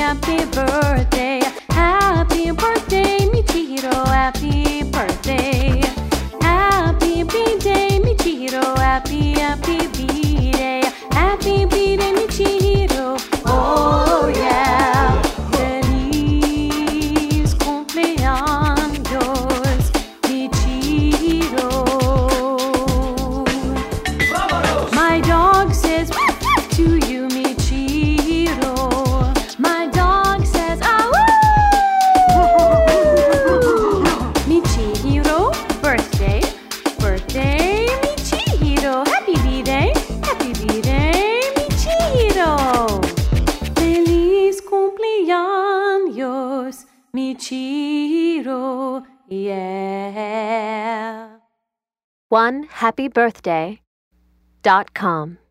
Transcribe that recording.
happy birthday. Happy birthday, Michihiro, happy birthday. Happy B-Day, Michihiro, happy B-Day. Happy B-Day, Michihiro, oh yeah. Feliz cumpleaños, Michihiro. My dog says to you, Michihiro. My dog says Michihiro, birthday, birthday, Michihiro. Happy B-Day, Michihiro. Feliz cumpleaños, Michihiro, yeah. OneHappyBirthday.com